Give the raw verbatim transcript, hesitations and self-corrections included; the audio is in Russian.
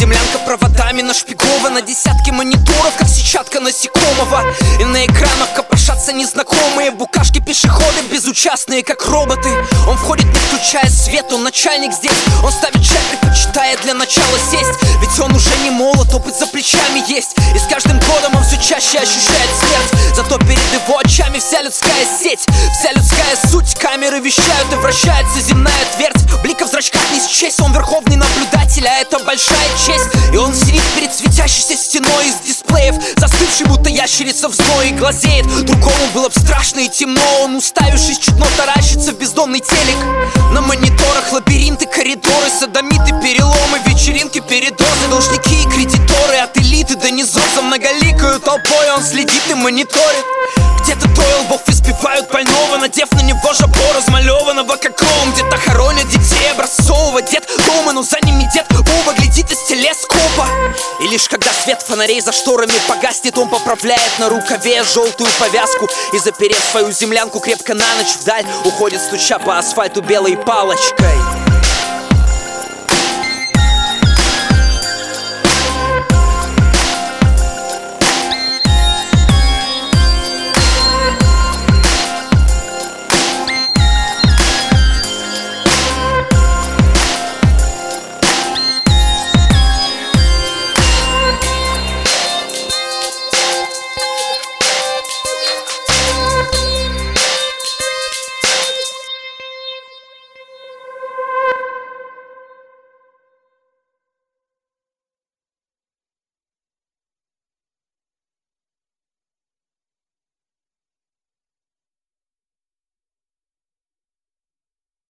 землянка проводами нашпигована, десятки мониторов, как сетчатка насекомого. И на экранах копошатся незнакомые букашки, пешеходы безучастные, как роботы. Он входит, не включая свет, он начальник здесь. Он ставит чек, предпочитает для начала сесть. Ведь он уже не молод, опыт за плечами есть. И с каждым годом он все чаще ощущает смерть. Зато перед его очами вся людская сеть, вся людская суть. Камеры вещают и вращается земная твердь. Блика в зрачках не счесть, он верховный наблюдатель, а это большая честь. И он сидит перед светящейся стеной из дисплеев, застывший, будто ящерица в зное, и глазеет. Другому было б страшно и темно, он, уставившись, чутно таращится в бездонный телек. На мониторах лабиринты, коридоры, садомиты, переломы, вечеринки, передозы, должники и кредиторы. От элиты до низов за многоликою толпой он следит и мониторит. Где-то тойл бог избивают больного, надев на него жабо размалеванного как клоун. Где-то хоронят детей образцового, дед дома, но за ними дед Вова глядит из телескопа. И лишь когда свет фонарей за шторами погаснет, он поправляет на рукаве желтую повязку и, заперев свою землянку крепко на ночь, вдаль уходит, стуча по асфальту белой палочкой.